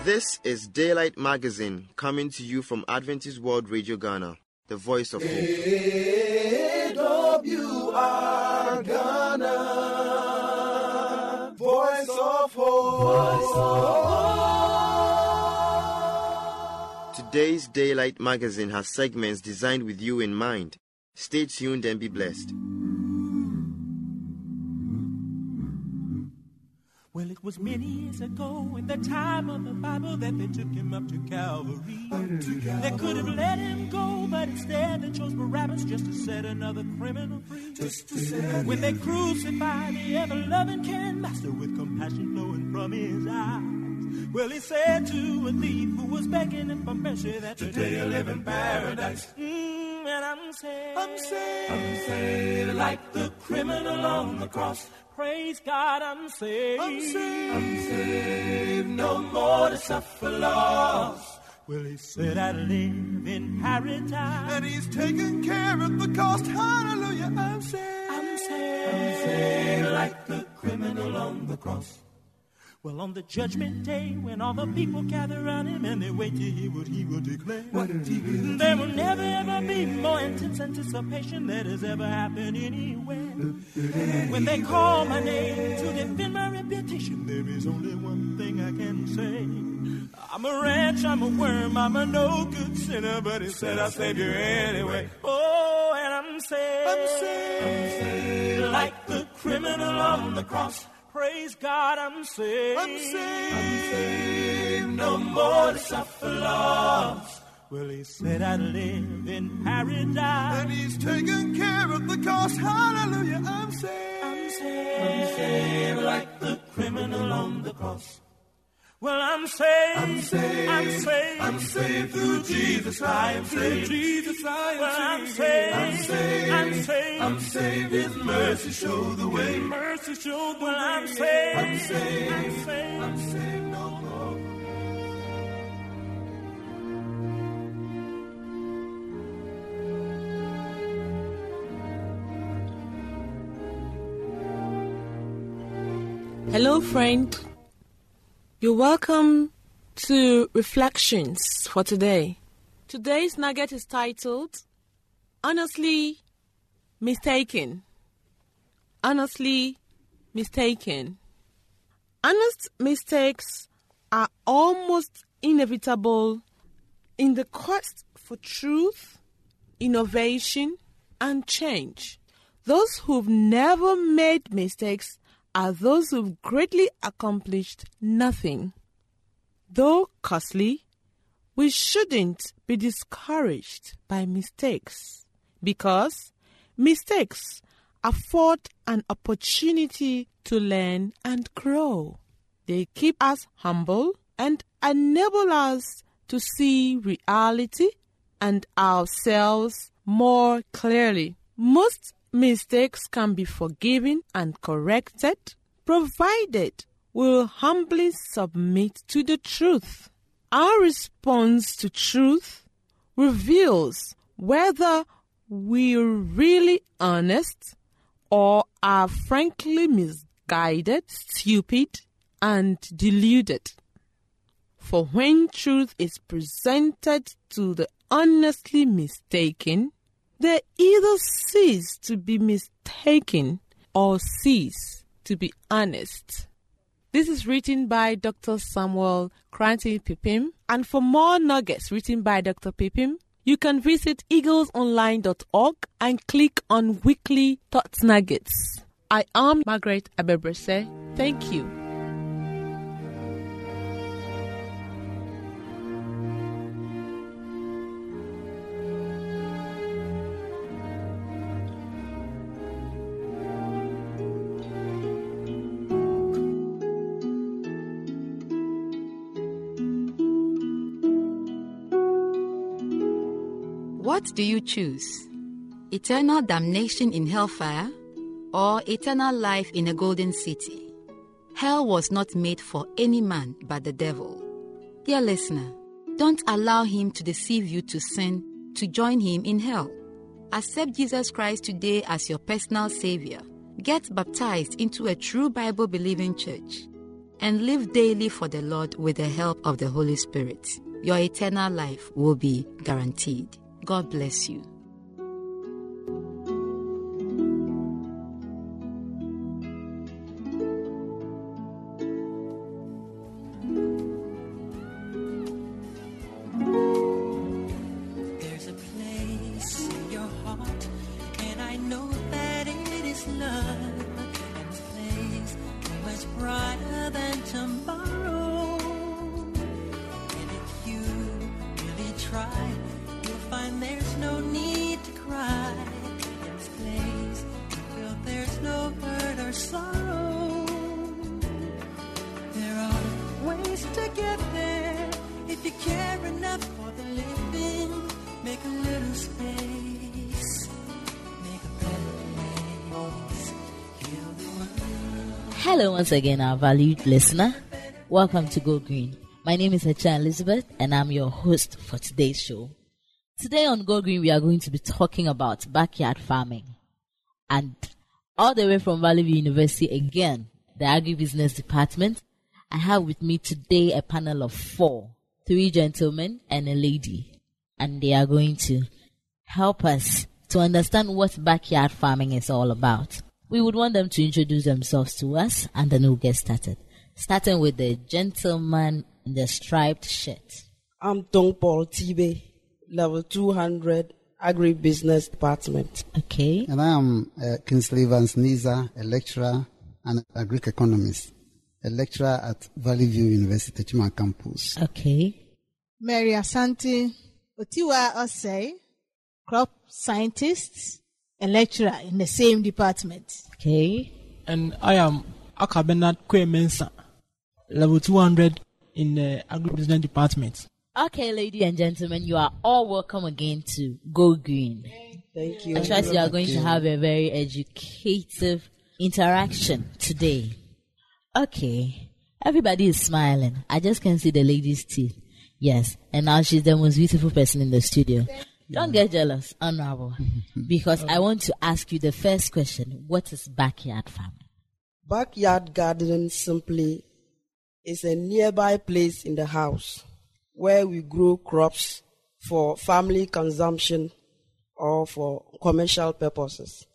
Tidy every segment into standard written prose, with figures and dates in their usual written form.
This is Daylight Magazine, coming to you from Adventist World Radio Ghana, the voice of hope. AWR Ghana, voice of hope. Today's Daylight Magazine has segments designed with you in mind. Stay tuned and be blessed. Well, it was many years ago in the time of the Bible that they took him up to Calvary. They could have let him go, but instead they chose Barabbas just to set another criminal free. When they crucified the ever-loving King Master with compassion flowing from his eyes, well, he said to a thief who was begging him for mercy that today you'll live in paradise. And I'm saved like the criminal on the cross. Praise God, I'm saved. I'm saved. No more to suffer loss. Well, he said I'd live in paradise, and he's taking care of the cost. Hallelujah, I'm saved. I'm saved like the criminal on the cross. Well, on the judgment day, when all the people gather around him and they wait to hear what he will declare, there will never ever be more intense anticipation that has ever happened anywhere. When they call my name to defend my reputation, there is only one thing I can say. I'm a wretch, I'm a worm, I'm a no good sinner, but he said I'll save you anyway. Oh, and I'm saved like the criminal on the cross. Praise God, I'm saved. I'm saved. No more to suffer loss. Well, he said I'd live in paradise, and he's taking care of the cost. Hallelujah, I'm saved. I'm saved like the criminal on the cross. Well, I'm saved. I'm saved. I'm saved. I'm saved through Jesus. I am saved. Through Jesus, I am well, saved. I'm saved. I'm saved. I'm saved. His mercy show the way. Mercy show the way. I'm saved. I'm saved. I'm saved. I'm saved no more. Hello, friend. You're welcome to Reflections for today. Today's nugget is titled, Honestly Mistaken. Honestly mistaken. Honest mistakes are almost inevitable in the quest for truth, innovation, and change. Those who've never made mistakes are those who've greatly accomplished nothing. Though costly, we shouldn't be discouraged by mistakes, because mistakes afford an opportunity to learn and grow. They keep us humble and enable us to see reality and ourselves more clearly. Most mistakes can be forgiven and corrected, provided we'll humbly submit to the truth. Our response to truth reveals whether we're really honest or are frankly misguided, stupid, and deluded. For when truth is presented to the honestly mistaken, they either cease to be mistaken or cease to be honest. This is written by Dr. Samuel Cranty Pipim, and for more nuggets written by Dr. Pipim, you can visit eaglesonline.org and click on Weekly Thoughts Nuggets. I am Margaret Abebrese. Thank you. What do you choose? Eternal damnation in hellfire or eternal life in a golden city? Hell was not made for any man but the devil. Dear listener, don't allow him to deceive you to sin to join him in hell. Accept Jesus Christ today as your personal Savior. Get baptized into a true Bible-believing church. and live daily for the Lord with the help of the Holy Spirit, your eternal life will be guaranteed. God bless you. There's a place in your heart, and I know that it is love. And this place is much brighter than tomorrow. And if you really try, you'll find there's no need to cry. In this place, you feel there's no hurt or sorrow. There are ways to get there if you care enough for the living. Make a little space, make a better place, heal the world. Hello once again, our valued listener. Welcome to Go Green. My name is Echa Elizabeth, and I'm your host for today's show. Today on Go Green, we are going to be talking about backyard farming. And all the way from Valley View University again, the Agribusiness Department, I have with me today a panel of 4, 3 gentlemen and a lady. And they are going to help us to understand what backyard farming is all about. We would want them to introduce themselves to us, and then we'll get started. Starting with the gentleman in the striped shirt. I'm Tong Paul Tibe, level 200, Agribusiness Department. Okay. And I am Kingsley Evans Niza, a lecturer and a Greek economist, a lecturer at Valley View University, Chima campus. Okay. Mary Asante Otiwa Osei, crop scientist and lecturer in the same department. Okay. And I am Akabenat Kwe Mensa, level 200 in the Agribusiness Department. Okay, ladies and gentlemen, you are all welcome again to Go Green. Thank you. I trust you are going to have a very educative interaction today. Okay. Everybody is smiling. I just can see the lady's teeth. Yes. And now she's the most beautiful person in the studio. Don't get jealous, Honorable. Because I want to ask you the first question. What is backyard farming? Backyard gardening simply is a nearby place in the house where we grow crops for family consumption or for commercial purposes.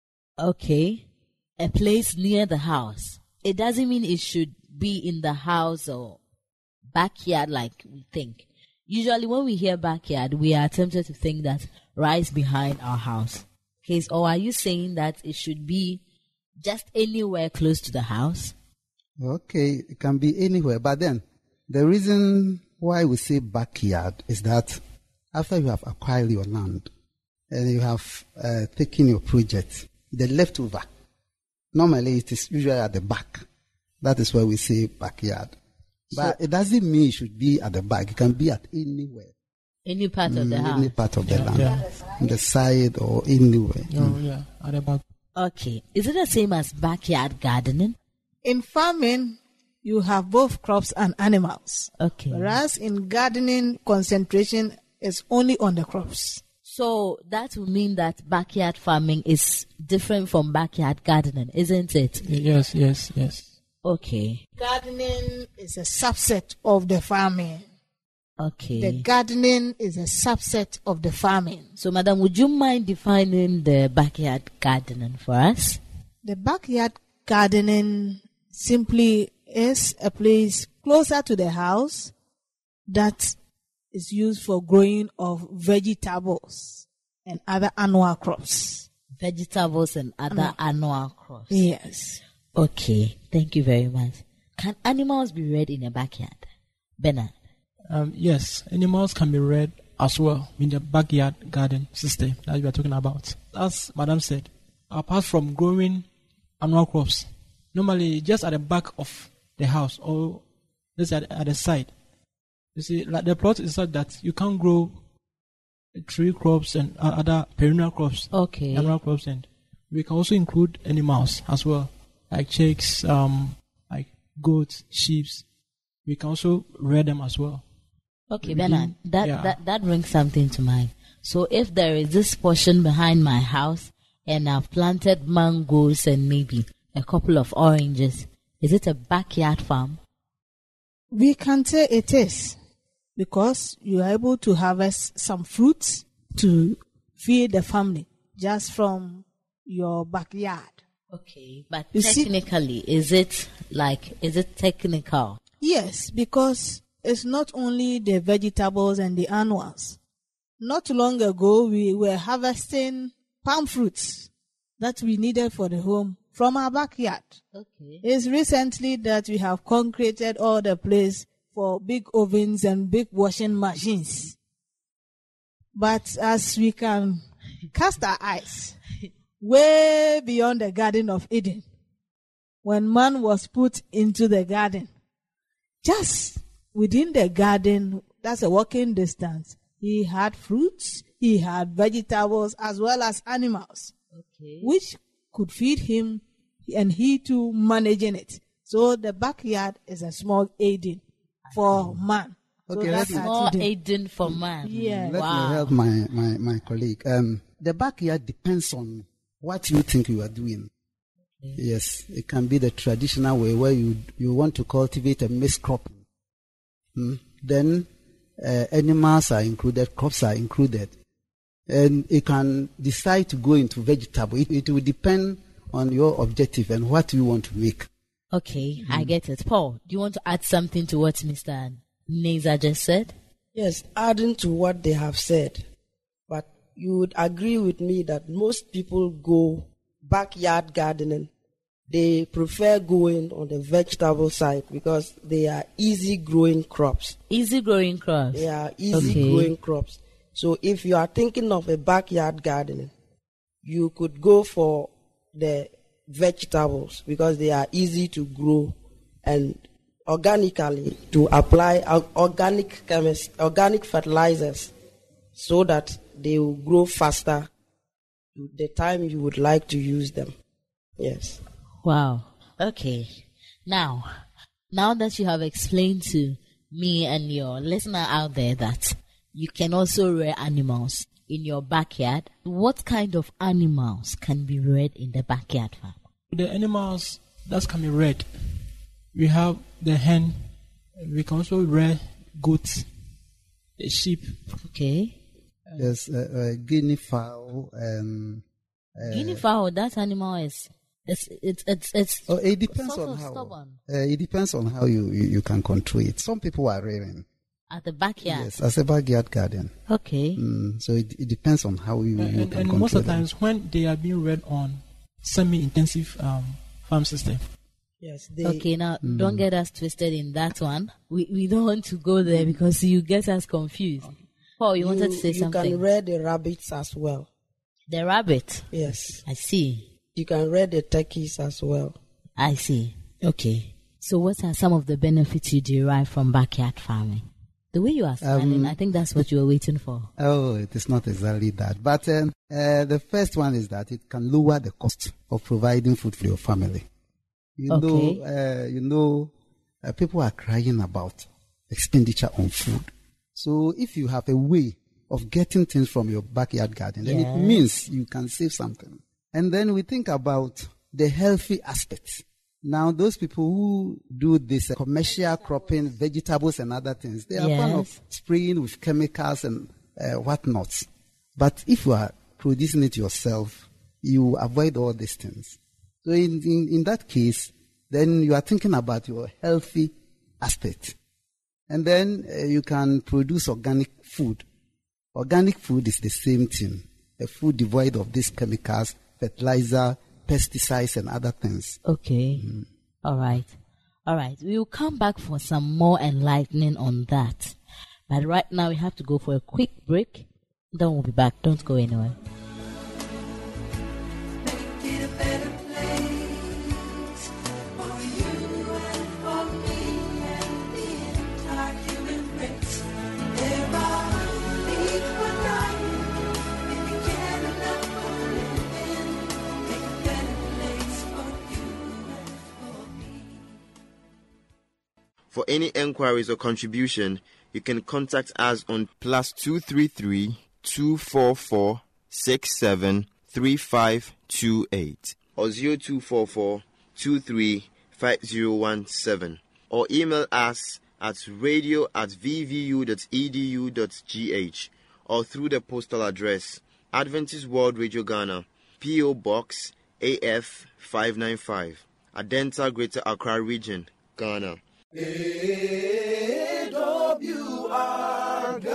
Okay. A place near the house. It doesn't mean it should be in the house or backyard like we think. Usually when we hear backyard, we are tempted to think that right behind our house. Okay, or are you saying that it should be just anywhere close to the house? Okay, it can be anywhere. But then, the reason why we say backyard is that after you have acquired your land and you have taken your project, the leftover, normally it is usually at the back. That is why we say backyard. But it doesn't mean it should be at the back. It can be at anywhere. Any part of the house? Any part of the land. On the side or anywhere. Yeah, at the back. Okay. Is it the same as backyard gardening? In farming, you have both crops and animals. Okay. Whereas in gardening, concentration is only on the crops. So that would mean that backyard farming is different from backyard gardening, isn't it? Yes. Okay. Gardening is a subset of the farming. Okay. The gardening is a subset of the farming. So, madam, would you mind defining the backyard gardening for us? The backyard gardening simply is a place closer to the house that is used for growing of vegetables and other annual crops. Vegetables and other annual crops. Yes. Okay, thank you very much. Can animals be reared in a backyard? Bernard? Yes, animals can be reared as well in the backyard garden system that we are talking about. As Madam said, apart from growing annual crops, normally just at the back of the house or just at the side, you see, like the plot is such that you can't grow tree crops and other perennial crops. Okay. Annual crops, and we can also include animals as well, like chicks, like goats, sheep. We can also rear them as well. Okay, Bernard, that brings something to mind. So if there is this portion behind my house and I've planted mangoes and maybe a couple of oranges, Is it a backyard farm? We can say it is, because you are able to harvest some fruits to feed the family just from your backyard. Okay, but You see- technically, is it technical? Yes, because it's not only the vegetables and the annuals. Not too long ago, we were harvesting palm fruits that we needed for the home from our backyard. Okay. It's recently that we have concreted all the place for big ovens and big washing machines. But as we can cast our eyes way beyond the Garden of Eden, when man was put into the garden, just within the garden, that's a walking distance, he had fruits, he had vegetables as well as animals, Okay. which could feed him and he too managing it. So the backyard is a small Eden for man. So Okay, that's let me- our More Eden. Eden for man. Yeah. Let Wow. me help my colleague. The backyard depends on what you think you are doing. Yes, it can be the traditional way where you want to cultivate a mixed crop. Then animals are included, crops are included. And it can decide to go into vegetable. It will depend on your objective and what you want to make. Okay, I get it. Paul, do you want to add something to what Mr. Neza just said? Yes, adding to what they have said. But you would agree with me that most people go backyard gardening. They prefer going on the vegetable side because they are easy growing crops. Easy growing crops. They are easy Okay. growing crops. So if you are thinking of a backyard gardening, you could go for the vegetables because they are easy to grow and organically to apply organic fertilizers so that they will grow faster the time you would like to use them. Yes. Wow. Okay. Now that you have explained to me and your listener out there that you can also rear animals in your backyard, what kind of animals can be reared in the backyard farm? The animals that can be reared, we have the hen, we can also rear goats, the sheep. Okay. There's guinea fowl. Guinea fowl, that animal is it's Oh, it depends sort on of how. stubborn. It depends on how you can control it. Some people are rearing. At the backyard. Yes, as a backyard garden. Okay. So it depends on how you can And control most of the them. times when they are being reared on semi-intensive farm system, Yes. Okay, now don't get us twisted in that one. We don't want to go there because you get us confused. Paul, you wanted to say You something. can rear the rabbits as well. The rabbit. Yes. I see. You can rear the turkeys as well. I see. Okay. So what are some of the benefits you derive from backyard farming? The way you are smiling, I think that's what you were waiting for. Oh, it is not exactly that. But the first one is that it can lower the cost of providing food for your family. People are crying about expenditure on food. So if you have a way of getting things from your backyard garden, then it means you can save something. And then we think about the healthy aspects. Now, those people who do this commercial cropping, vegetables and other things, they are fond of spraying with chemicals and whatnot. But if you are producing it yourself, you avoid all these things. So in that case, then you are thinking about your healthy aspect. And then you can produce organic food. Organic food is the same thing. A food devoid of these chemicals, fertilizer, pesticides and other things. Okay. All right. We will come back for some more enlightening on that. But right now we have to go for a quick break. Then we'll be back. Don't go anywhere. For any enquiries or contribution, you can contact us on +233 244 673528 or 0244 23 5017 or email us at radio@vvu.edu.gh or through the postal address Adventist World Radio Ghana, P.O. Box AF 595, Adenta, Greater Accra Region, Ghana. AWR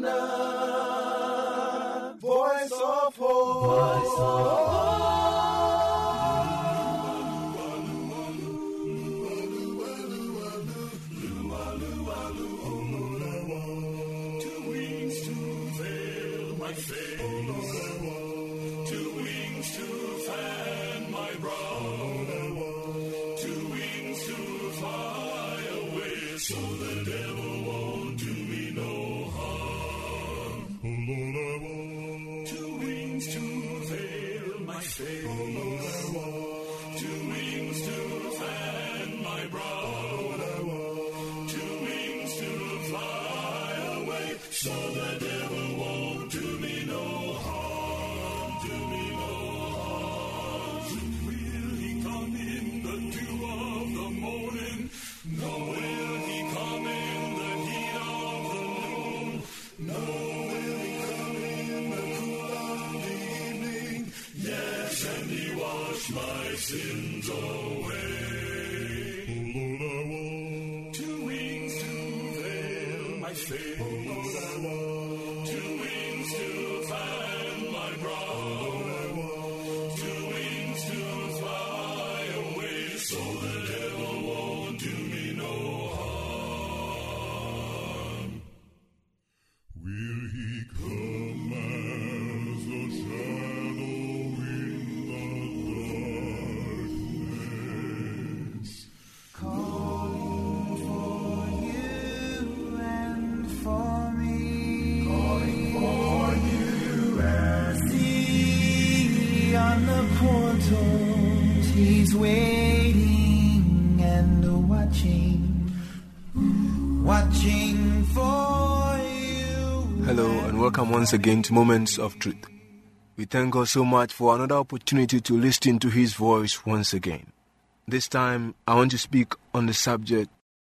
Ghana, Voice of Hope. Voice of Hope. Sins away. Two wings to veil my face. Two wings to fan my brow. Two wings to fly away, so the devil won't do me no harm. Will he come as a shadow in the darkness? Calling for you and for me. Calling for you and see on the portals. He's waiting and watching for you. Hello and welcome once again to Moments of Truth. We thank God so much for another opportunity to listen to His voice once again. This time, I want to speak on the subject,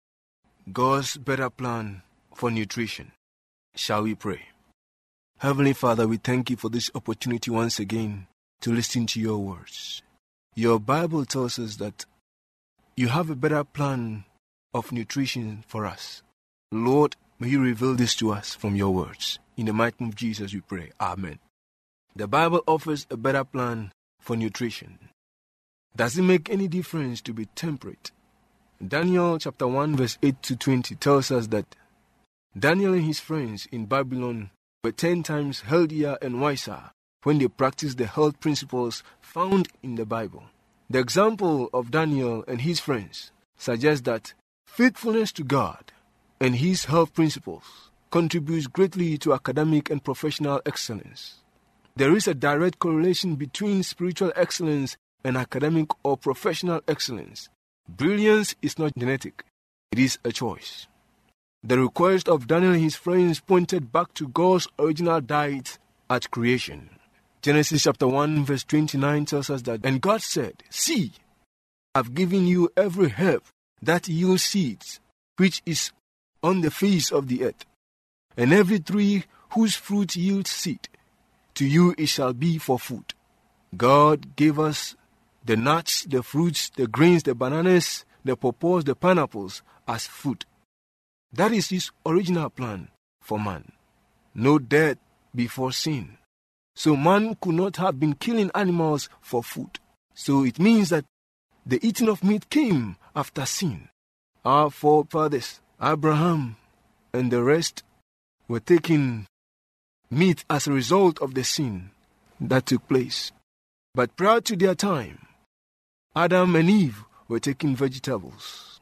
God's better plan for nutrition. Shall we pray? Heavenly Father, we thank you for this opportunity once again to listen to your words. Your Bible tells us that you have a better plan of nutrition for us. Lord, may you reveal this to us from your words. In the mighty name of Jesus we pray. Amen. The Bible offers a better plan for nutrition. Does it make any difference to be temperate? Daniel chapter 1 verse 8 to 20 tells us that Daniel and his friends in Babylon were 10 times healthier and wiser when they practiced the health principles found in the Bible. The example of Daniel and his friends suggests that faithfulness to God and His health principles contributes greatly to academic and professional excellence. There is a direct correlation between spiritual excellence and academic or professional excellence. Brilliance is not genetic, it is a choice. The request of Daniel and his friends pointed back to God's original diet at creation. Genesis chapter 1 verse 29 tells us that, and God said, "See, I've given you every herb that yields seeds, which is on the face of the earth, and every tree whose fruit yields seed. To you it shall be for food." God gave us the nuts, the fruits, the grains, the bananas, the pawpaws, the pineapples as food. That is His original plan for man. No death before sin. So man could not have been killing animals for food. So it means that the eating of meat came after sin. Our forefathers, Abraham and the rest, were taking meat as a result of the sin that took place. But prior to their time, Adam and Eve were taking vegetables.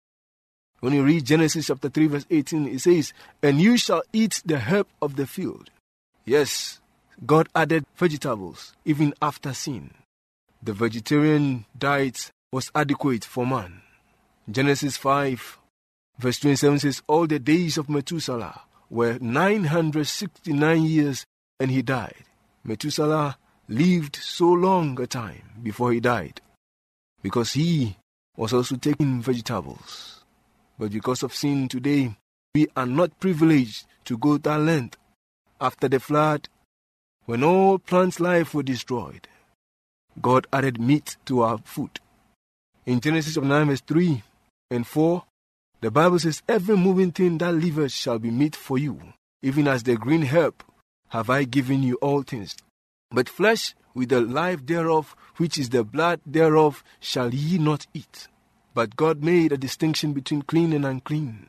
When you read Genesis chapter 3 verse 18, it says, "And you shall eat the herb of the field." Yes, God added vegetables even after sin. The vegetarian diet was adequate for man. Genesis 5 verse 27 says, "All the days of Methuselah were 969 years, and he died." Methuselah lived so long a time before he died, because he was also taking vegetables. But because of sin today, we are not privileged to go that length. After the flood, when all plant life were destroyed, God added meat to our food. In Genesis 9 verse 3 and 4, the Bible says, every moving thing that liveth shall be meat for you, even as the green herb have I given you all things. But flesh with the life thereof, which is the blood thereof, shall ye not eat. But God made a distinction between clean and unclean.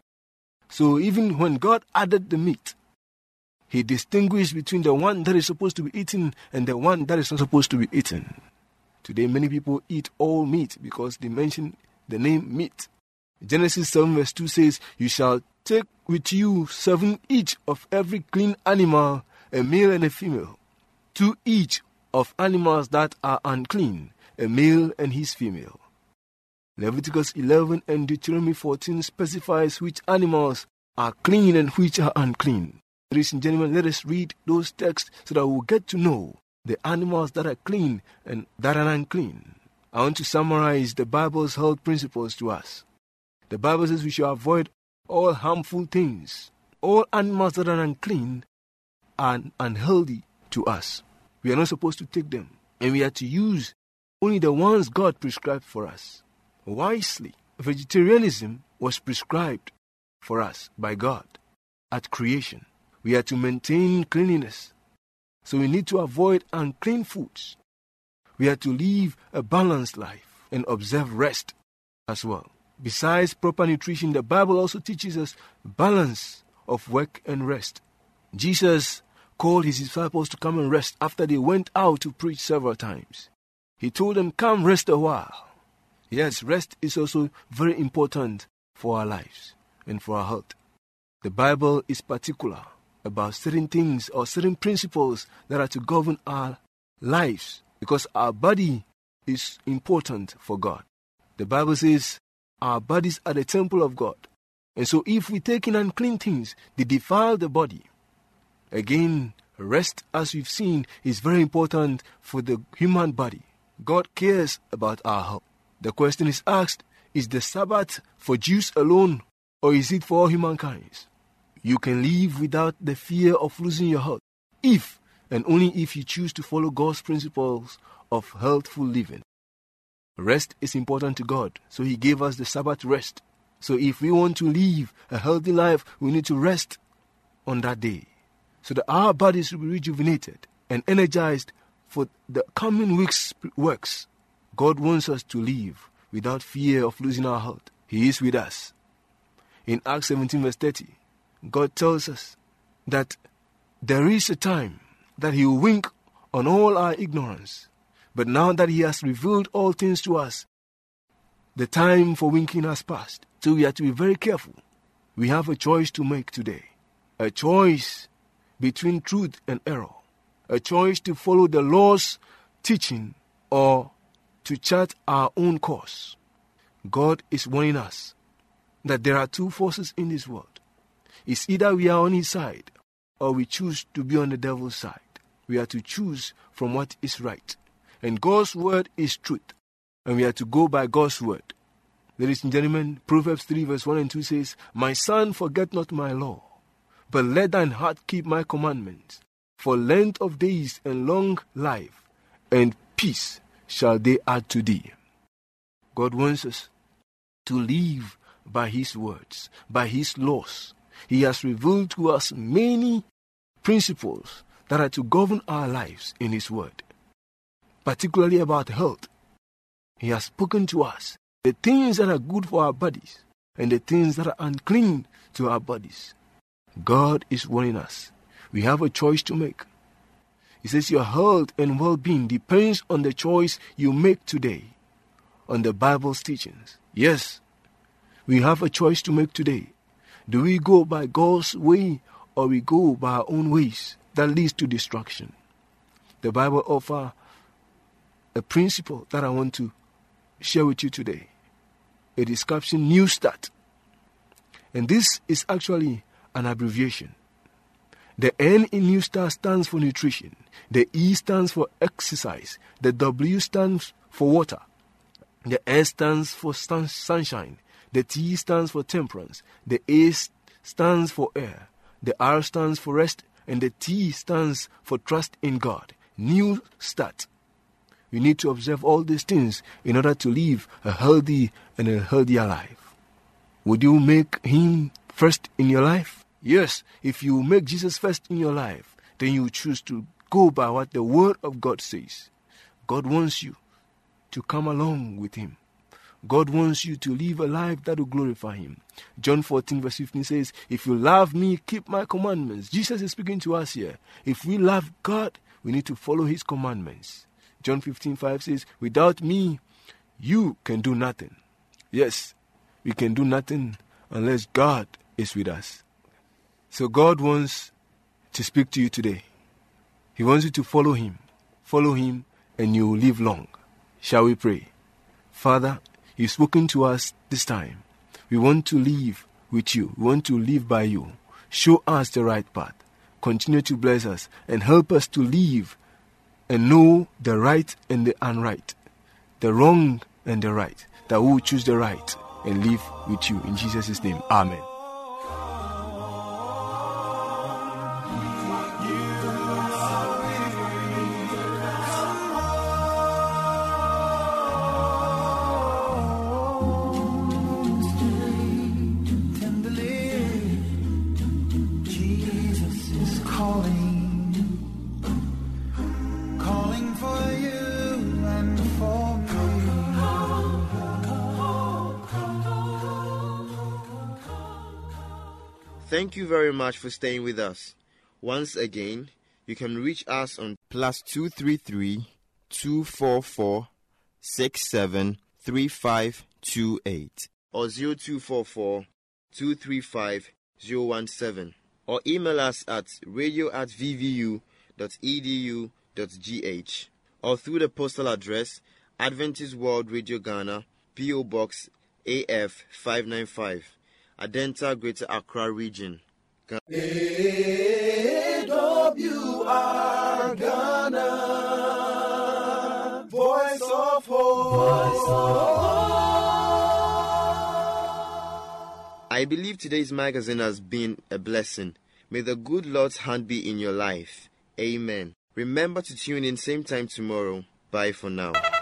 So even when God added the meat, He distinguished between the one that is supposed to be eaten and the one that is not supposed to be eaten. Today many people eat all meat because they mention the name meat. Genesis 7 verse 2 says, you shall take with you 7 each of every clean animal, a male and a female, 2 each of animals that are unclean, a male and his female. Leviticus 11 and Deuteronomy 14 specifies which animals are clean and which are unclean. Ladies and gentlemen, let us read those texts so that we'll get to know the animals that are clean and that are unclean. I want to summarize the Bible's health principles to us. The Bible says we should avoid all harmful things. All animals that are unclean are unhealthy to us. We are not supposed to take them, and we are to use only the ones God prescribed for us. Wisely, vegetarianism was prescribed for us by God at creation. We are to maintain cleanliness, so we need to avoid unclean foods. We are to live a balanced life and observe rest as well. Besides proper nutrition, the Bible also teaches us balance of work and rest. Jesus called his disciples to come and rest after they went out to preach several times. He told them, come rest a while. Yes, rest is also very important for our lives and for our health. The Bible is particular about certain things or certain principles that are to govern our lives because our body is important for God. The Bible says our bodies are the temple of God. And so if we take in unclean things, they defile the body. Again, rest, as we've seen, is very important for the human body. God cares about our health. The question is asked, is the Sabbath for Jews alone or is it for all humankind? You can live without the fear of losing your health if and only if you choose to follow God's principles of healthful living. Rest is important to God, so He gave us the Sabbath rest. So if we want to live a healthy life, we need to rest on that day so that our bodies will be rejuvenated and energized for the coming week's works. God wants us to live without fear of losing our health. He is with us. In Acts 17 verse 30, God tells us that there is a time that He will wink on all our ignorance. But now that He has revealed all things to us, the time for winking has passed. So we have to be very careful. We have a choice to make today. A choice between truth and error. A choice to follow the Lord's teaching or to chart our own course. God is warning us that there are 2 forces in this world. It's either we are on His side or we choose to be on the devil's side. We are to choose from what is right. And God's word is truth. And we are to go by God's word. Ladies and gentlemen, Proverbs 3 verse 1 and 2 says, my son, forget not my law, but let thine heart keep my commandments. For length of days and long life and peace shall they add to thee. God wants us to live by His words, by His laws. He has revealed to us many principles that are to govern our lives in His word, particularly about health. He has spoken to us the things that are good for our bodies and the things that are unclean to our bodies. God is warning us. We have a choice to make. He says your health and well-being depends on the choice you make today, on the Bible's teachings. Yes, we have a choice to make today. Do we go by God's way or we go by our own ways that leads to destruction? The Bible offers a principle that I want to share with you today. It is captioned New Start. And this is actually an abbreviation. The N in New Start stands for nutrition. The E stands for exercise. The W stands for water. The S stands for sunshine. The T stands for temperance. The A stands for air. The R stands for rest. And the T stands for trust in God. New start. You need to observe all these things in order to live a healthy and a healthier life. Would you make Him first in your life? Yes, if you make Jesus first in your life, then you choose to go by what the Word of God says. God wants you to come along with Him. God wants you to live a life that will glorify Him. John 14 verse 15 says, if you love me, keep my commandments. Jesus is speaking to us here. If we love God, we need to follow His commandments. John 15:5 says, without me, you can do nothing. Yes, we can do nothing unless God is with us. So God wants to speak to you today. He wants you to follow Him. Follow Him and you will live long. Shall we pray? Father, You've spoken to us this time. We want to live with You. We want to live by You. Show us the right path. Continue to bless us and help us to live and know the right and the unright, the wrong and the right, that we will choose the right and live with You. In Jesus' name, amen. Thank you very much for staying with us. Once again, you can reach us on +233 244 673528 or 0244 235 017, or email us at radio@vvu.edu.gh, or through the postal address Adventist World Radio Ghana, P.O. Box AF 595, Adenta, Greater Accra Region. AWR Ghana, Voice of Hope. I believe today's magazine has been a blessing. May the good Lord's hand be in your life. Amen. Remember to tune in same time tomorrow. Bye for now.